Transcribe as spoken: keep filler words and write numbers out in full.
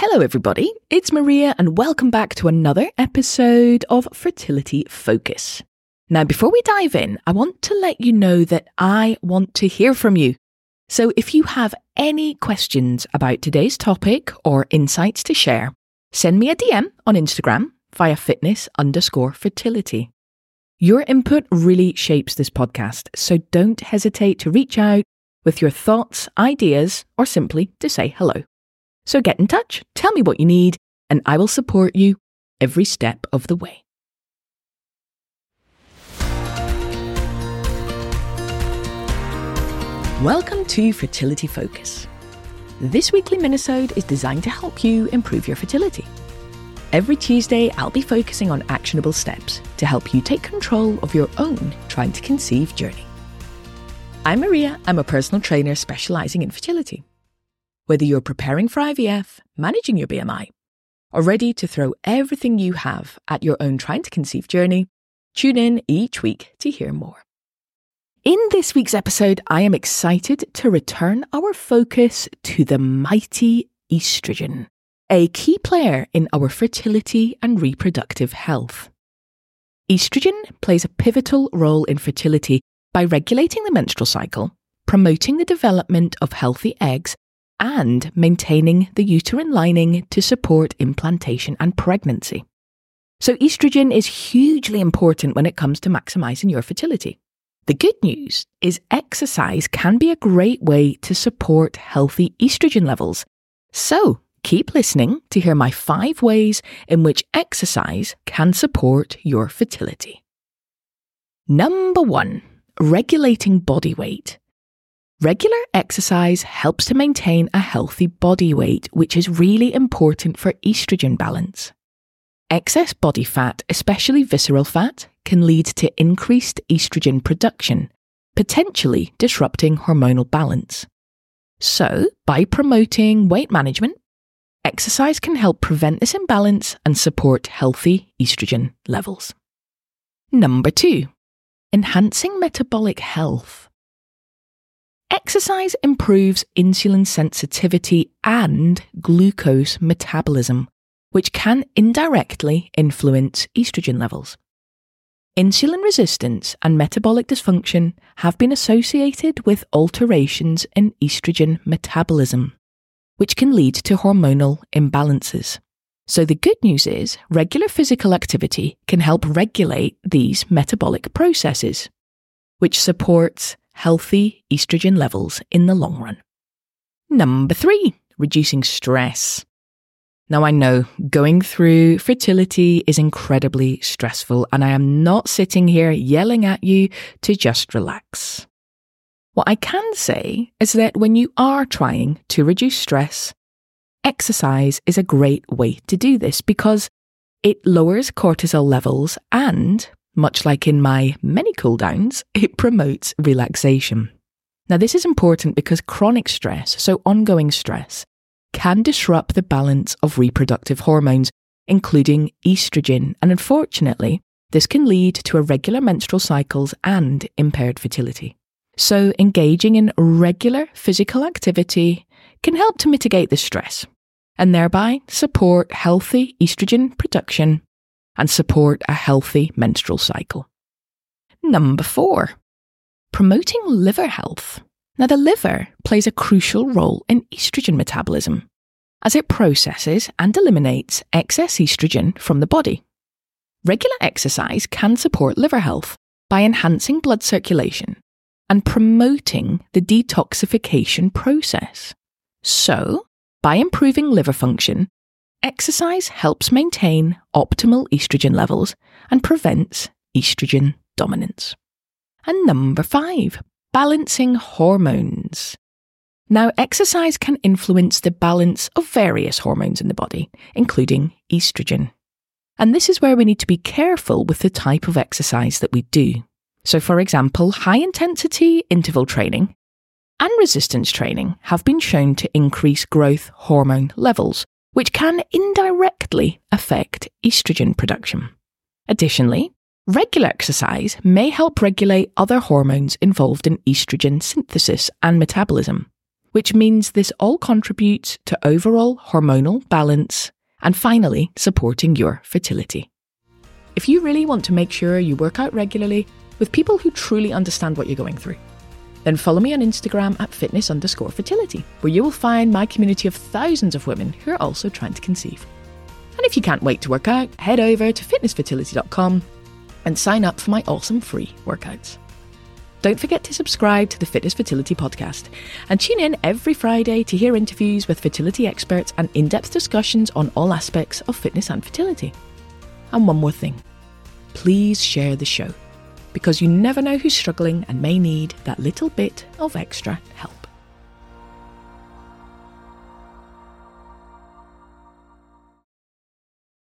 Hello everybody, it's Maria and welcome back to another episode of Fertility Focus. Now before we dive in, I want to let you know that I want to hear from you. So if you have any questions about today's topic or insights to share, send me a D M on Instagram via fitness underscore fertility. Your input really shapes this podcast, so don't hesitate to reach out with your thoughts, ideas, or simply to say hello. So get in touch, tell me what you need, and I will support you every step of the way. Welcome to Fertility Focus. This weekly minisode is designed to help you improve your fertility. Every Tuesday, I'll be focusing on actionable steps to help you take control of your own trying to conceive journey. I'm Maria, I'm a personal trainer specialising in fertility. Whether you're preparing for I V F, managing your B M I, or ready to throw everything you have at your own trying to conceive journey, tune in each week to hear more. In this week's episode, I am excited to return our focus to the mighty estrogen, a key player in our fertility and reproductive health. Estrogen plays a pivotal role in fertility by regulating the menstrual cycle, promoting the development of healthy eggs, and maintaining the uterine lining to support implantation and pregnancy. So estrogen is hugely important when it comes to maximising your fertility. The good news is exercise can be a great way to support healthy estrogen levels. So keep listening to hear my five ways in which exercise can support your fertility. Number one, regulating body weight. Regular exercise helps to maintain a healthy body weight, which is really important for estrogen balance. Excess body fat, especially visceral fat, can lead to increased estrogen production, potentially disrupting hormonal balance. So, by promoting weight management, exercise can help prevent this imbalance and support healthy estrogen levels. Number two, enhancing metabolic health. Exercise improves insulin sensitivity and glucose metabolism, which can indirectly influence estrogen levels. Insulin resistance and metabolic dysfunction have been associated with alterations in estrogen metabolism, which can lead to hormonal imbalances. So the good news is regular physical activity can help regulate these metabolic processes, which supports healthy estrogen levels in the long run. Number three, reducing stress. Now I know going through fertility is incredibly stressful, and I am not sitting here yelling at you to just relax. What I can say is that when you are trying to reduce stress, exercise is a great way to do this because it lowers cortisol levels and, much like in my many cool downs, it promotes relaxation. Now this is important because chronic stress, so ongoing stress, can disrupt the balance of reproductive hormones, including estrogen, and unfortunately, this can lead to irregular menstrual cycles and impaired fertility. So engaging in regular physical activity can help to mitigate the stress and thereby support healthy estrogen production and support a healthy menstrual cycle. Number four, promoting liver health. Now, the liver plays a crucial role in estrogen metabolism as it processes and eliminates excess estrogen from the body. Regular exercise can support liver health by enhancing blood circulation and promoting the detoxification process. So, by improving liver function, exercise helps maintain optimal estrogen levels and prevents estrogen dominance. And number five, balancing hormones. Now, exercise can influence the balance of various hormones in the body, including estrogen. And this is where we need to be careful with the type of exercise that we do. So, for example, high-intensity interval training and resistance training have been shown to increase growth hormone levels, which can indirectly affect estrogen production. Additionally, regular exercise may help regulate other hormones involved in estrogen synthesis and metabolism. which means this all contributes to overall hormonal balance and finally supporting your fertility. If you really want to make sure you work out regularly with people who truly understand what you're going through, then follow me on Instagram at fitness underscore fertility, where you will find my community of thousands of women who are also trying to conceive. And if you can't wait to work out, head over to fitness fertility dot com and sign up for my awesome free workouts. Don't forget to subscribe to the Fitness Fertility Podcast and tune in every Friday to hear interviews with fertility experts and in-depth discussions on all aspects of fitness and fertility. And one more thing, please share the show, because you never know who's struggling and may need that little bit of extra help.